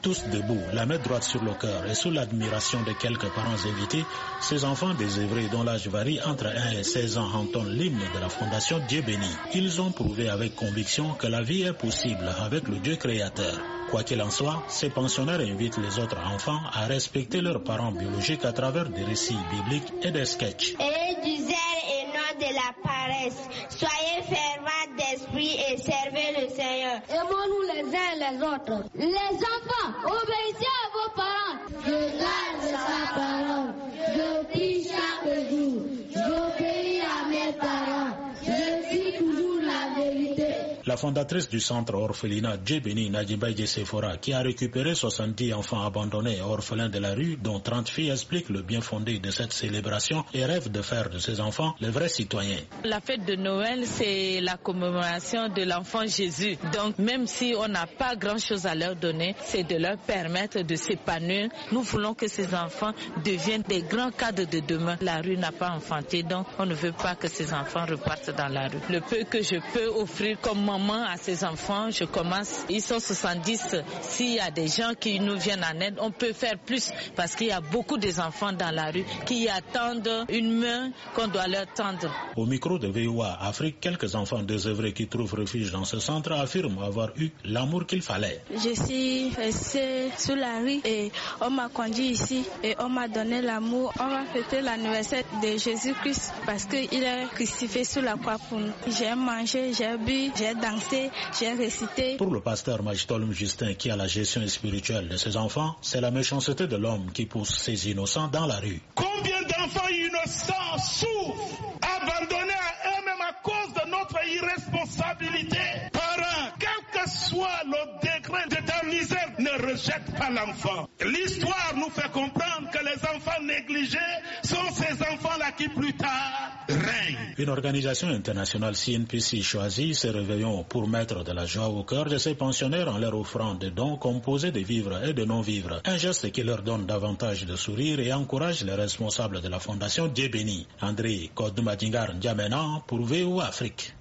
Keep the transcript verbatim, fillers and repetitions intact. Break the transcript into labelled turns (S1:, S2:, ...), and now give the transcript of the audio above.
S1: Tous debout, la main droite sur le cœur et sous l'admiration de quelques parents invités, ces enfants désœuvrés dont l'âge varie entre un et seize ans entonnent l'hymne de la Fondation Dieu béni. Ils ont prouvé avec conviction que la vie est possible avec le Dieu créateur. Quoi qu'il en soit, ces pensionnaires invitent les autres enfants à respecter leurs parents biologiques à travers des récits bibliques et des sketchs.
S2: Et du zèle et non de la paresse. Soyez fervents d'esprit et servez le Seigneur.
S3: Aimons-nous les uns et les autres. Les enfants, obéissez à vos parents. Je garde sa parole. Je prie chaque jour. J'obéis à mes parents. Je dis toujours la vérité.
S1: La fondatrice du centre orphelinat Dieu béni, Nadjiba Sephora, qui a récupéré soixante-dix enfants abandonnés et orphelins de la rue, dont trente filles, explique le bien fondé de cette célébration et rêve de faire de ces enfants les vrais citoyens.
S4: La fête de Noël, c'est la commémoration de l'enfant Jésus. Donc même si on n'a pas grand-chose à leur donner, c'est de leur permettre de s'épanouir. Nous voulons que ces enfants deviennent des grands cadres de demain. La rue n'a pas enfanté, donc on ne veut pas que ces enfants repartent dans la rue. Le peu que je peux offrir comme maman à ces enfants, je commence, ils sont soixante-dix. S'il y a des gens qui nous viennent en aide, on peut faire plus parce qu'il y a beaucoup d'enfants dans la rue qui attendent une main qu'on doit leur tendre.
S1: Au micro de V O A Afrique, quelques enfants désœuvrés qui trouvent refuge dans ce centre affirment avoir eu l'amour qu'il fallait.
S5: Je suis restée sur la rue et on m'a conduit ici et on m'a donné l'amour. On va fêter l'anniversaire de Jésus-Christ parce qu'il est crucifié sur la croix pour nous. J'ai mangé, j'ai bu, j'ai dansé, j'ai récité.
S1: Pour le pasteur Majitolum Justin qui a la gestion spirituelle de ses enfants, c'est la méchanceté de l'homme qui pousse ces innocents dans la rue.
S6: Combien d'enfants innocents souffrent, abandonnés à eux-mêmes à cause de notre irresponsabilité? Parents, quel que soit le degré de ta misère, ne rejette pas l'enfant. L'histoire nous fait comprendre que les enfants négligés sont ces enfants-là qui plus tard règnent.
S1: Une organisation internationale C N P C choisit ces réveillons pour mettre de la joie au cœur de ces pensionnaires en leur offrant des dons composés de vivres et de non-vivres. Un geste qui leur donne davantage de sourire et encourage les responsables de la Fondation Dieu béni. André Kodoumadingar N'Djamena pour V O A Afrique.